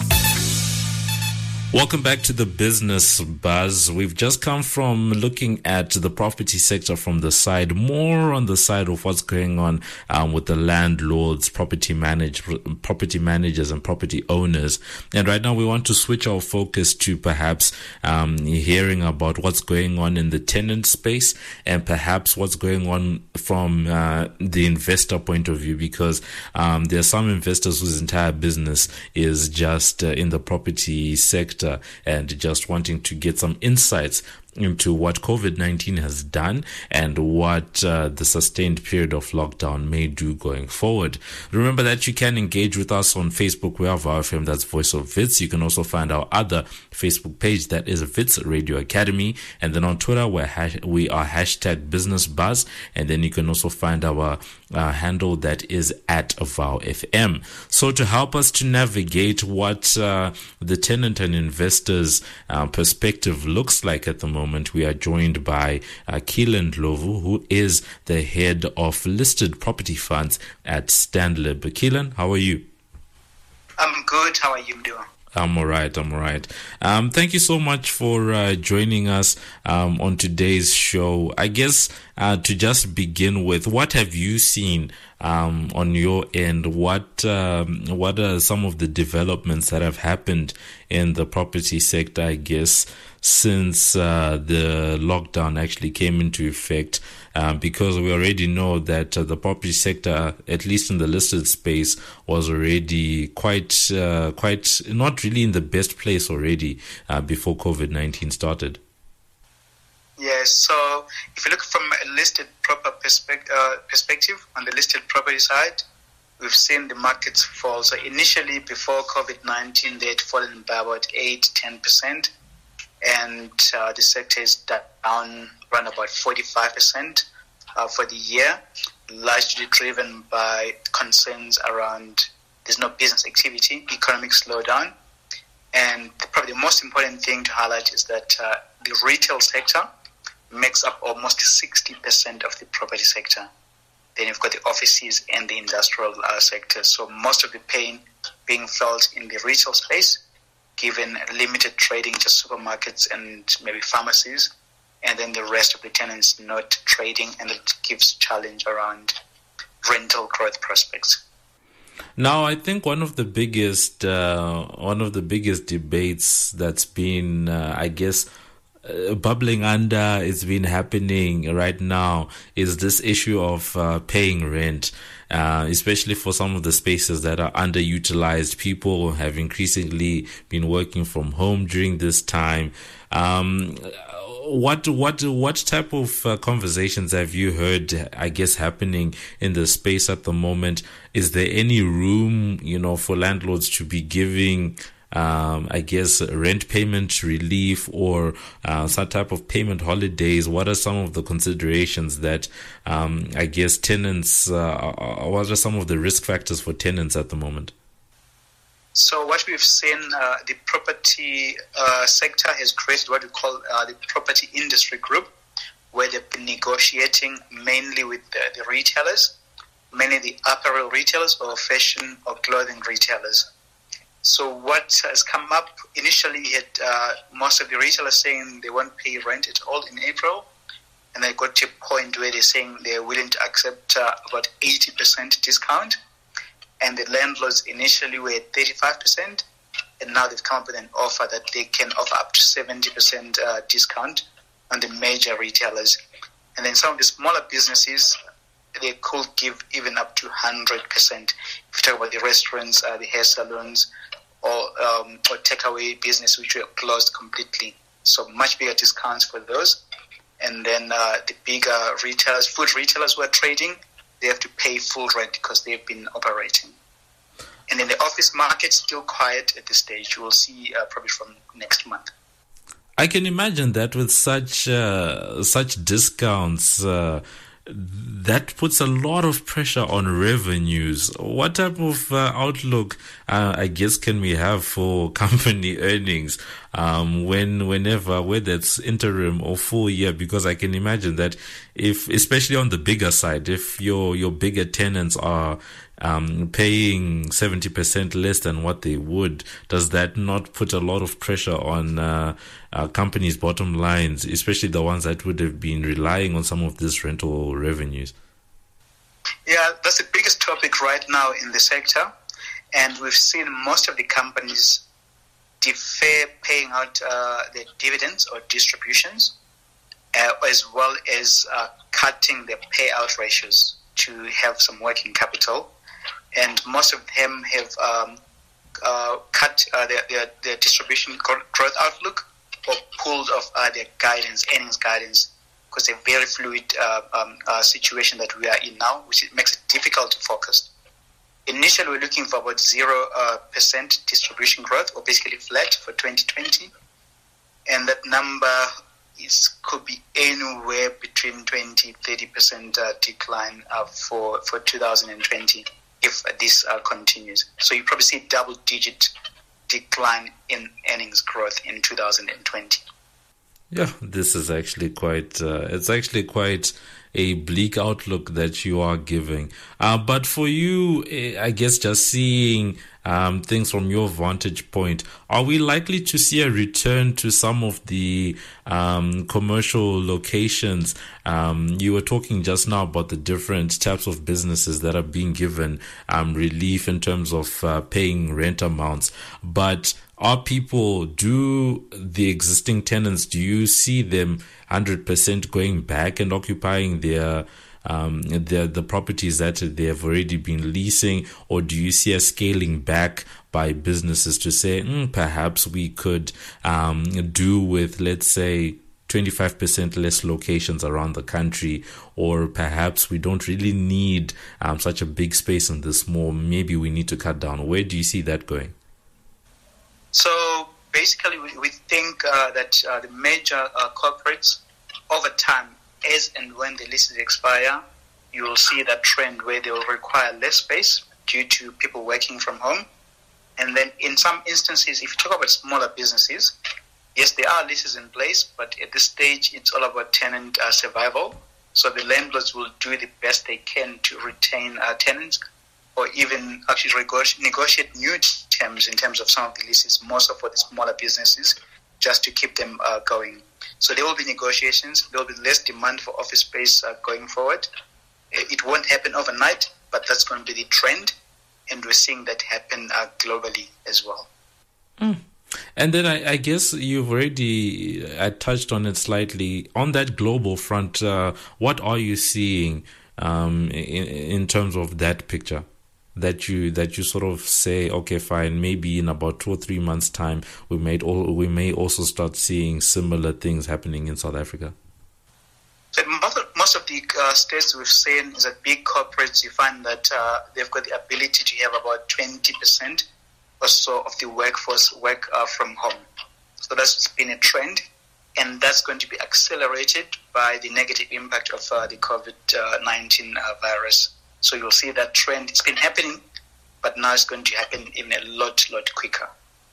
S2: Welcome back to the Business Buzz. We've just come from looking at the property sector from the side, more on the side of what's going on um, with the landlords, property manage, property managers and property owners. And right now we want to switch our focus to perhaps um, hearing about what's going on in the tenant space and perhaps what's going on from uh, the investor point of view, because um, there are some investors whose entire business is just uh, in the property sector and just wanting to get some insights into what COVID nineteen has done and what uh, the sustained period of lockdown may do going forward. Remember that you can engage with us on Facebook. We have our F M, that's Voice of Wits. You can also find our other Facebook page, that is Wits Radio Academy. And then on Twitter, we're hash- we are hashtag Business Buzz. And then you can also find our uh, handle, that is at Vow F M. So to help us to navigate what uh, the tenant and investors uh, perspective looks like at the moment, we are joined by uh, Keelan Ndlovu, who is the head of listed property funds at Stanlib. Keelan, how are you?
S9: I'm good. How are you doing?
S2: I'm all right. I'm all right. Um, thank you so much for uh, joining us um, on today's show. I guess uh, to just begin with, what have you seen um, on your end? What um, what are some of the developments that have happened in the property sector, I guess, since uh, the lockdown actually came into effect? Um, because we already know that uh, the property sector, at least in the listed space, was already quite, uh, quite not really in the best place already uh, before COVID nineteen started.
S9: Yes, so if you look from a listed proper perspective, uh, perspective on the listed property side, we've seen the markets fall. So initially, before COVID nineteen, they had fallen by about eight to ten percent. And uh, the sector is down around about forty-five percent uh, for the year, largely driven by concerns around there's no business activity, economic slowdown. And probably the most important thing to highlight is that uh, the retail sector makes up almost sixty percent of the property sector. Then you've got the offices and the industrial uh, sector. So most of the pain being felt in the retail space given limited trading to supermarkets and maybe pharmacies, and then the rest of the tenants not trading, and it gives challenge around rental growth prospects.
S2: Now, I think one of the biggest uh, one of the biggest debates that's been, uh, I guess, uh, bubbling under, it's been happening right now, is this issue of uh, paying rent, uh, especially for some of the spaces that are underutilized. People have increasingly been working from home during this time. Um, What what what type of uh, conversations have you heard, I guess, happening in the space at the moment? Is there any room, you know, for landlords to be giving, um, I guess, rent payment relief or uh, some type of payment holidays? What are some of the considerations that, um, I guess, tenants, uh, what are some of the risk factors for tenants at the moment?
S9: So what we've seen, uh, the property uh, sector has created what we call uh, the property industry group, where they've been negotiating mainly with the, the retailers, mainly the apparel retailers or fashion or clothing retailers. So what has come up, initially had uh, most of the retailers saying they won't pay rent at all in April, and they got to a point where they're saying they're willing to accept uh, about eighty percent discount. And the landlords initially were at thirty-five percent, and now they've come up with an offer that they can offer up to seventy percent uh, discount on the major retailers. And then some of the smaller businesses, they could give even up to one hundred percent. If you talk about the restaurants, uh, the hair salons, or, um, or takeaway business, which were closed completely. So much bigger discounts for those. And then uh, the bigger retailers, food retailers who are trading, they have to pay full rent because they've been operating. And in the office market, still quiet at this stage. You will see uh, probably from next month.
S2: I can imagine that with such uh, such discounts, uh, that puts a lot of pressure on revenues. What type of uh, outlook, uh, I guess, can we have for company earnings um, when, whenever, whether it's interim or full year? Because I can imagine that if, especially on the bigger side, if your your bigger tenants are um, paying seventy percent less than what they would, does that not put a lot of pressure on uh, uh, companies' bottom lines, especially the ones that would have been relying on some of these rental revenues?
S9: Yeah, that's the biggest topic right now in the sector. And we've seen most of the companies defer paying out uh, their dividends or distributions, uh, as well as uh, cutting their payout ratios to have some working capital. And most of them have um, uh, cut uh, their, their, their distribution growth outlook or pulled off uh, their guidance, earnings guidance, because a very fluid uh, um, uh, situation that we are in now, which makes it difficult to focus. Initially, we're looking for about zero uh, percent distribution growth, or basically flat for twenty twenty, and that number is could be anywhere between twenty to thirty percent uh, decline uh, for for two thousand twenty if this uh, continues. So you probably see double-digit decline in earnings growth in two thousand twenty.
S2: Yeah, this is actually quite, uh, it's actually quite a bleak outlook that you are giving. Uh, but for you, I guess just seeing um, things from your vantage point, are we likely to see a return to some of the um, commercial locations? Um, you were talking just now about the different types of businesses that are being given um, relief in terms of uh, paying rent amounts. But are people, do the existing tenants, do you see them one hundred percent going back and occupying their um, the the properties that they have already been leasing, or do you see a scaling back by businesses to say, mm, perhaps we could um, do with, let's say, twenty-five percent less locations around the country, or perhaps we don't really need um, such a big space in this mall, maybe we need to cut down? Where do you see that going?
S9: So basically, we, we think uh, that uh, the major uh, corporates, over time, as and when the leases expire, you will see that trend where they will require less space due to people working from home. And then in some instances, if you talk about smaller businesses, yes, there are leases in place, but at this stage, it's all about tenant uh, survival. So the landlords will do the best they can to retain uh, tenants or even actually negotiate new terms in terms of some of the leases, more so for the smaller businesses, just to keep them uh, going. So there will be negotiations. There will be less demand for office space uh, going forward. It won't happen overnight, but that's going to be the trend, and we're seeing that happen uh, globally as well.
S2: Mm. And then I, I guess you've already uh, touched on it slightly. On that global front, uh, what are you seeing um, in, in terms of that picture? That you that you sort of say, okay, fine, maybe in about two or three months' time, we may all we may also start seeing similar things happening in South Africa.
S9: So most of, most of the uh, states we've seen is that big corporates, you find that uh, they've got the ability to have about twenty percent or so of the workforce work uh, from home. So that's been a trend, and that's going to be accelerated by the negative impact of uh, the COVID nineteen uh, virus. So you'll see that trend. It's been happening, but now it's going to happen in a lot, lot quicker.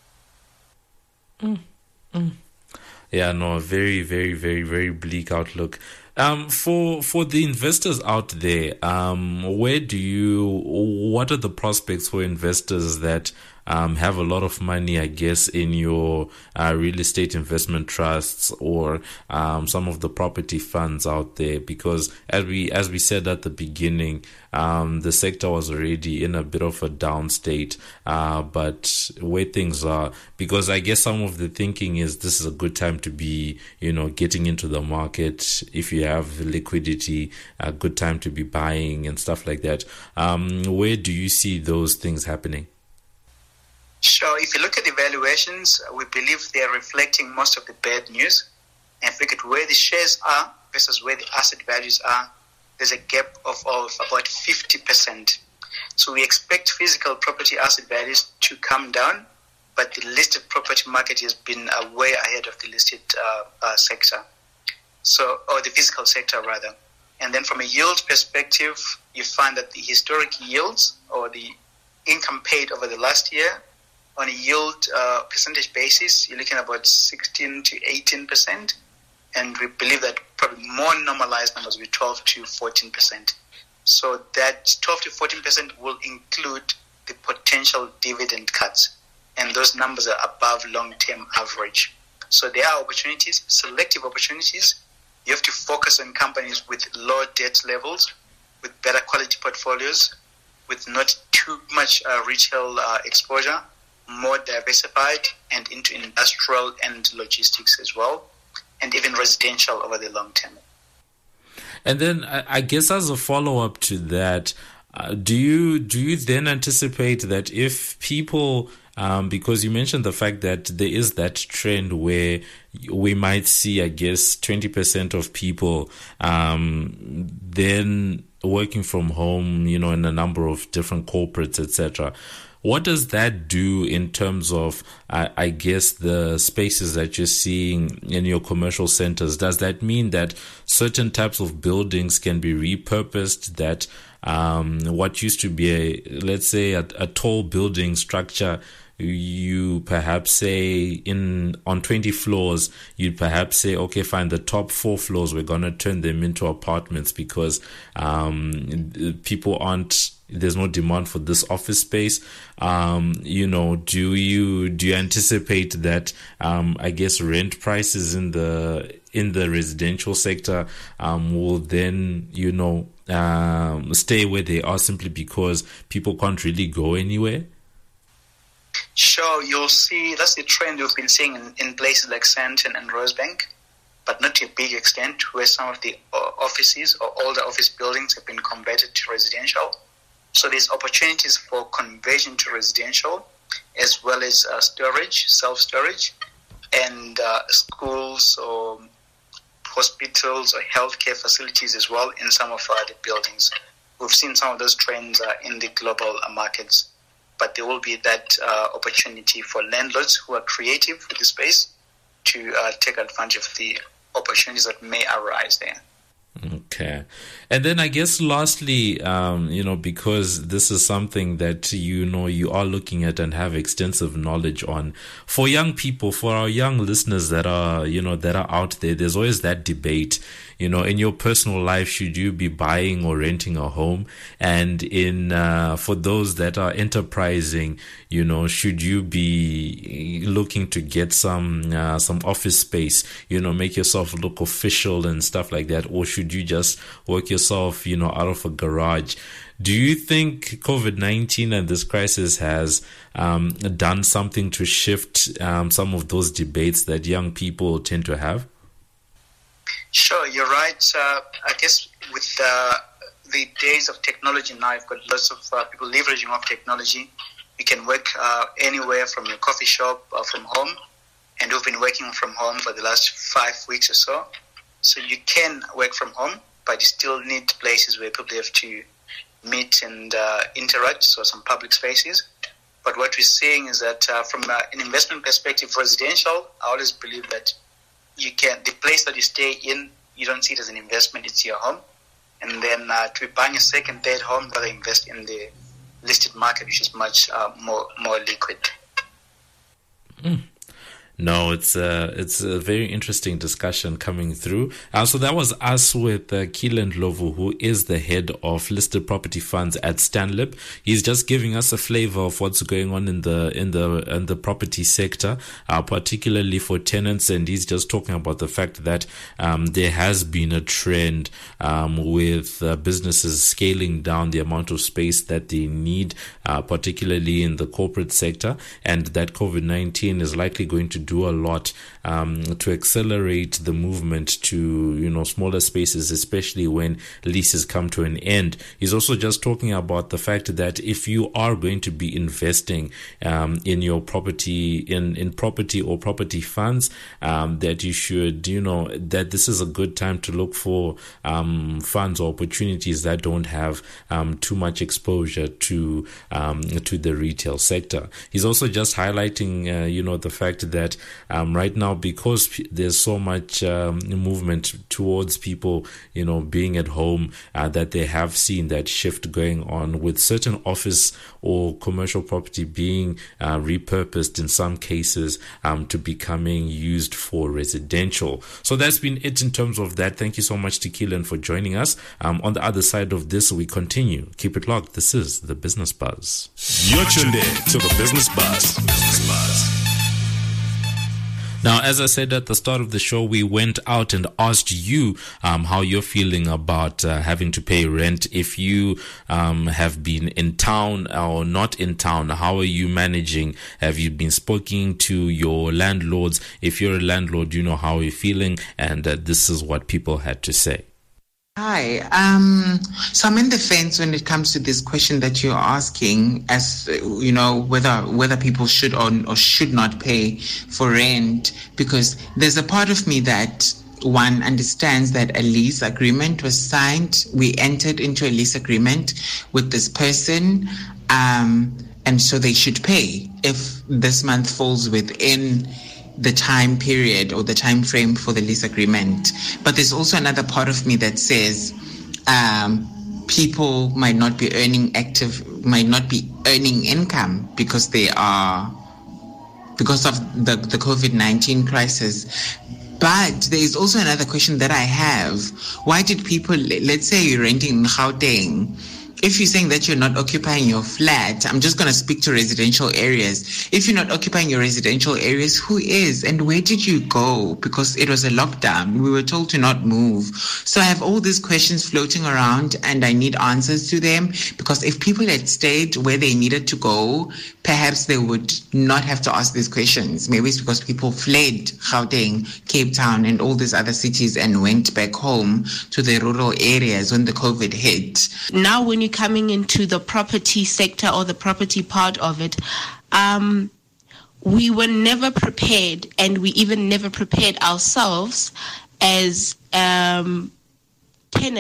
S2: Mm. Mm. Yeah, no, very, very, very, very bleak outlook. Um, for for the investors out there, um, where do you? What are the prospects for investors that um, have a lot of money, I guess, in your uh, real estate investment trusts or um, some of the property funds out there? Because as we as we said at the beginning, um, the sector was already in a bit of a down state. Uh, but where things are, because I guess some of the thinking is this is a good time to be, you know, getting into the market if you have liquidity, a good time to be buying and stuff like that. Um, where do you see those things happening?
S9: Sure. If you look at the valuations, we believe they are reflecting most of the bad news. And if you look at where the shares are versus where the asset values are, there's a gap of, of about fifty percent. So we expect physical property asset values to come down, but the listed property market has been uh, way ahead of the listed uh, uh, sector. So, or the physical sector rather. And then from a yield perspective, you find that the historic yields or the income paid over the last year on a yield uh, percentage basis, you're looking at about sixteen to eighteen percent. And we believe that probably more normalized numbers will be twelve to fourteen percent. So that twelve to fourteen percent will include the potential dividend cuts. And those numbers are above long-term average. So there are opportunities, selective opportunities. You have to focus on companies with low debt levels, with better quality portfolios, with not too much uh, retail uh, exposure, more diversified, and into industrial and logistics as well, and even residential over the long term.
S2: And then I guess as a follow-up to that, uh, do you do you then anticipate that if people, um, because you mentioned the fact that there is that trend where we might see, I guess, twenty percent of people um, then working from home, you know, in a number of different corporates, et cetera. What does that do in terms of, uh, I guess, the spaces that you're seeing in your commercial centers? Does that mean that certain types of buildings can be repurposed, that um, what used to be, a, let's say, a, a tall building structure, you perhaps say in on twenty floors, you'd perhaps say, okay, fine, the top four floors, we're going to turn them into apartments because um, people aren't, there's no demand for this office space. Um, you know, do you do you anticipate that? Um, I guess rent prices in the in the residential sector um, will then, you know, um, stay where they are simply because people can't really go anywhere.
S9: Sure, you'll see that's the trend we've been seeing in, in places like Sandton and Rosebank, but not to a big extent, where some of the uh, offices or older office buildings have been converted to residential. So there's opportunities for conversion to residential, as well as uh, storage, self-storage, and uh, schools or hospitals or healthcare facilities as well in some of uh, the buildings. We've seen some of those trends uh, in the global uh, markets. But there will be that uh, opportunity for landlords who are creative with the space to uh, take advantage of the opportunities that may arise there.
S2: Okay. And then I guess lastly, um, you know, because this is something that, you know, you are looking at and have extensive knowledge on, for young people, for our young listeners that are, you know, that are out there, there's always that debate, you know, in your personal life, should you be buying or renting a home? And in, uh, for those that are enterprising, you know, should you be looking to get some, uh, some office space, you know, make yourself look official and stuff like that? Or should you just work yourself, you know, out of a garage? Do you think COVID nineteen and this crisis has um, done something to shift um, some of those debates that young people tend to have?
S9: Sure, you're right. Uh, I guess with uh, the days of technology now, you've got lots of uh, people leveraging off technology. You can work uh, anywhere from your coffee shop or from home. And we've been working from home for the last five weeks or so. So you can work from home, but you still need places where people have to meet and uh, interact, so some public spaces. But what we're seeing is that uh, from uh, an investment perspective, residential, I always believe that you can, the place that you stay in, you don't see it as an investment, it's your home. And then uh, to be buying a second, third home, rather invest in the listed market, which is much uh, more more liquid.
S2: Mm. No, it's a, it's a very interesting discussion coming through. Uh, so that was us with uh, Keelan Ndlovu, who is the head of listed property funds at Stanlib. He's just giving us a flavor of what's going on in the in the in the property sector, uh, particularly for tenants. And he's just talking about the fact that um, there has been a trend um, with uh, businesses scaling down the amount of space that they need, uh, particularly in the corporate sector, and that COVID nineteen is likely going to do a lot um, to accelerate the movement to, you know, smaller spaces, especially when leases come to an end. He's also just talking about the fact that if you are going to be investing um, in your property, in, in property or property funds, um, that you should, you know, that this is a good time to look for um, funds or opportunities that don't have um, too much exposure to um, to the retail sector. He's also just highlighting, uh, you know, the fact that Um, right now, because p- there's so much um, movement towards people, you know, being at home, uh, that they have seen that shift going on with certain office or commercial property being uh, repurposed in some cases um, to becoming used for residential. So that's been it in terms of that. Thank you so much to Keelan for joining us. Um, on the other side of this, we continue. Keep it locked. This is the Business Buzz.
S1: You're tuned in to the Business Buzz. Business Buzz.
S2: Now, as I said at the start of the show, we went out and asked you um, how you're feeling about uh, having to pay rent. If you um, have been in town or not in town, how are you managing? Have you been speaking to your landlords? If you're a landlord, you know how you're feeling, and uh, this is what people had to say.
S10: Hi. Um, so I'm in the fence when it comes to this question that you're asking, as you know, whether whether people should or, or should not pay for rent, because there's a part of me that one understands that a lease agreement was signed. We entered into a lease agreement with this person, um, and so they should pay if this month falls within the time period or the time frame for the lease agreement. But there's also another part of me that says um, people might not be earning active, might not be earning income because they are, because of the, the COVID nineteen crisis. But there is also another question that I have. Why did people, let's say you're renting in Gauteng, if you're saying that you're not occupying your flat, I'm just going to speak to residential areas. If you're not occupying your residential areas, who is? And where did you go? Because it was a lockdown. We were told to not move. So I have all these questions floating around and I need answers to them, because if people had stayed where they needed to go, perhaps they would not have to ask these questions. Maybe it's because people fled Gauteng, Cape Town, and all these other cities and went back home to the rural areas when the COVID hit.
S8: Now, when you coming into the property sector or the property part of it, um, we were never prepared, and we even never prepared ourselves as um, tenants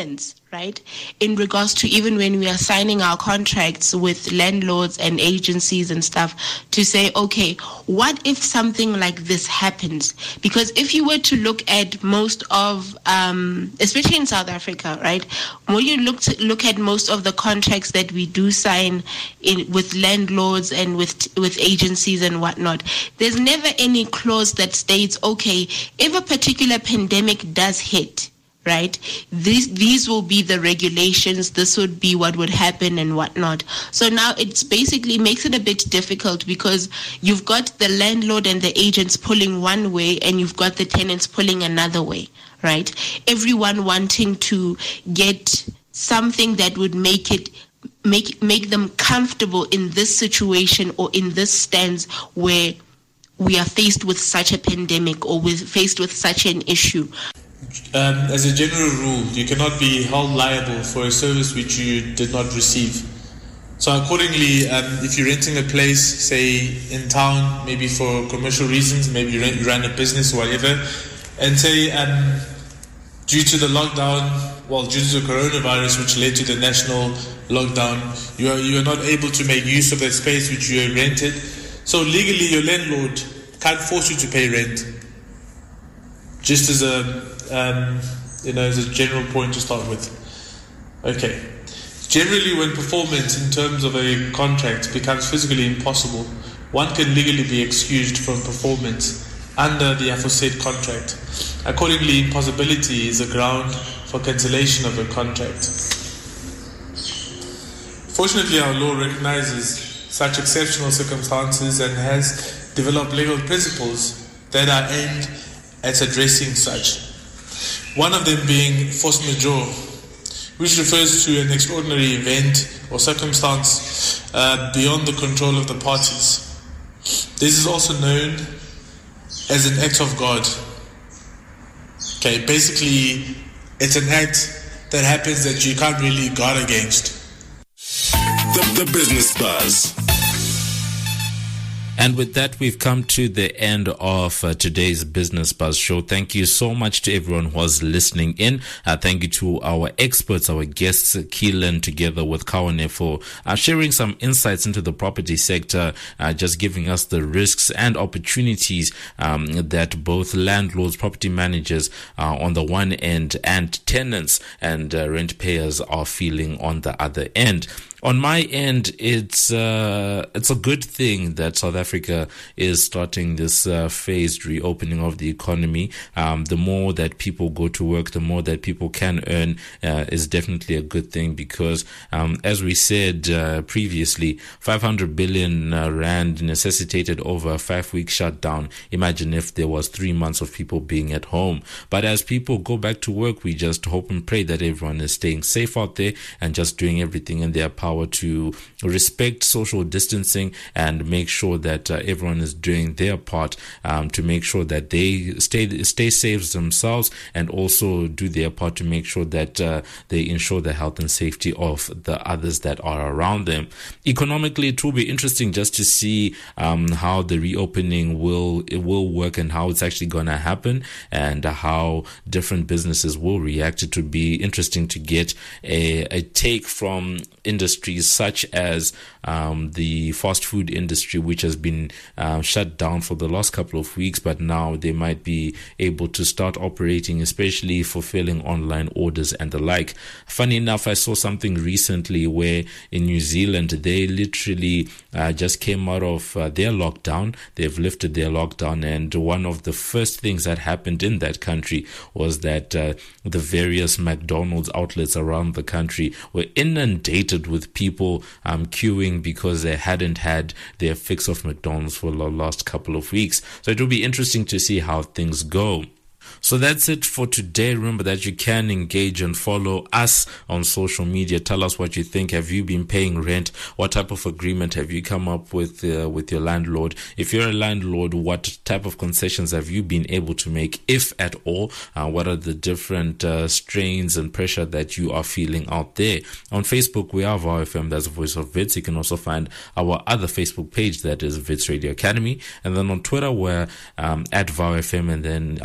S8: right? In regards to even when we are signing our contracts with landlords and agencies and stuff, to say, okay, what if something like this happens? Because if you were to look at most of, um, especially in South Africa, right, when you look to, look at most of the contracts that we do sign in with landlords and with with agencies and whatnot, there's never any clause that states, okay, if a particular pandemic does hit, right, these these will be the regulations, this would be what would happen and whatnot. So now it's basically makes it a bit difficult, because you've got the landlord and the agents pulling one way and you've got the tenants pulling another way, right? Everyone wanting to get something that would make it make make them comfortable in this situation or in this stance where we are faced with such a pandemic or with faced with such an issue.
S11: Um, as a general rule, you cannot be held liable for a service which you did not receive. So accordingly, um, if you're renting a place, say in town, maybe for commercial reasons, maybe you, rent, you run a business or whatever, and say um, due to the lockdown, well, due to the coronavirus, which led to the national lockdown, you are, you are not able to make use of that space which you have rented. So legally, your landlord can't force you to pay rent. Just as a, um, you know, as a general point to start with. Okay. Generally, when performance in terms of a contract becomes physically impossible, one can legally be excused from performance under the aforesaid contract. Accordingly, impossibility is a ground for cancellation of a contract. Fortunately, our law recognizes such exceptional circumstances and has developed legal principles that are aimed at addressing such. One of them being force majeure, which refers to an extraordinary event or circumstance uh, beyond the control of the parties. This is also known as an act of God. Okay, basically, it's an act that happens that you can't really guard against.
S1: The, the Business Buzz.
S2: And with that, we've come to the end of uh, today's Business Buzz show. Thank you so much to everyone who was listening in. Uh, thank you to our experts, our guests, Keelan, together with Kawane, for uh, sharing some insights into the property sector, uh, just giving us the risks and opportunities um, that both landlords, property managers uh, on the one end, and tenants and uh, rent payers are feeling on the other end. On my end, it's uh, it's a good thing that South Africa is starting this uh, phased reopening of the economy. Um, the more that people go to work, the more that people can earn uh, is definitely a good thing, because, um, as we said uh, previously, five hundred billion uh, rand necessitated over a five-week shutdown. Imagine if there was three months of people being at home. But as people go back to work, we just hope and pray that everyone is staying safe out there and just doing everything in their power to respect social distancing and make sure that uh, everyone is doing their part um, to make sure that they stay stay safe themselves, and also do their part to make sure that uh, they ensure the health and safety of the others that are around them. Economically, it will be interesting just to see um, how the reopening will it will work and how it's actually going to happen, and how different businesses will react. It would be interesting to get a, a take from industries such as um, the fast food industry, which has been uh, shut down for the last couple of weeks, but now they might be able to start operating, especially fulfilling online orders and the like. Funny enough, I saw something recently where in New Zealand, they literally uh, just came out of uh, their lockdown. They've lifted their lockdown, and one of the first things that happened in that country was that uh, the various McDonald's outlets around the country were inundated with people um, queuing because they hadn't had their fix of McDonald's for the last couple of weeks. So it will be interesting to see how things go. So that's it for today. Remember that you can engage and follow us on social media. Tell us what you think. Have you been paying rent? What type of agreement have you come up with uh, with your landlord? If you're a landlord, what type of concessions have you been able to make, if at all? Uh, what are the different uh, strains and pressure that you are feeling out there? On Facebook, we are V O W F M. That's the Voice of Wits. You can also find our other Facebook page, that is Wits Radio Academy. And then on Twitter, we're um, at V O W F M, and then our hashtag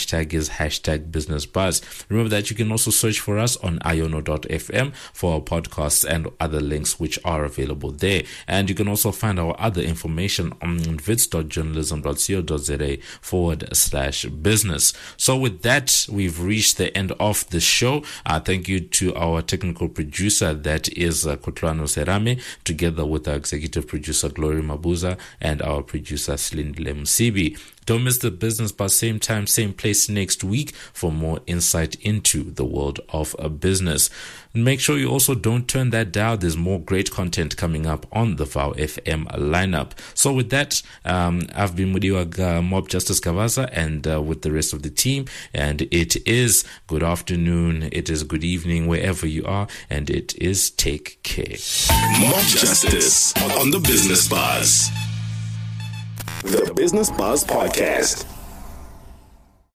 S2: hashtag is hashtag Business Buzz. Remember that you can also search for us on iono dot f m for our podcasts and other links which are available there. And you can also find our other information on vids dot journalism dot co dot za forward slash business. So with that, we've reached the end of the show. Uh, thank you to our technical producer, that is uh, Kutlano Serame, together with our executive producer Glory Mabuza and our producer Slindile Msibi. Don't miss the Business Buzz, same time, same place next week for more insight into the world of a business. Make sure you also don't turn that dial. There's more great content coming up on the V O W F M lineup. So with that, um, I've been Mudiwa Mob Justice Kavaza and uh, with the rest of the team. And it is good afternoon, it is good evening, wherever you are, and it is take care.
S1: Mob Justice on the Business Buzz. The Business Buzz Podcast.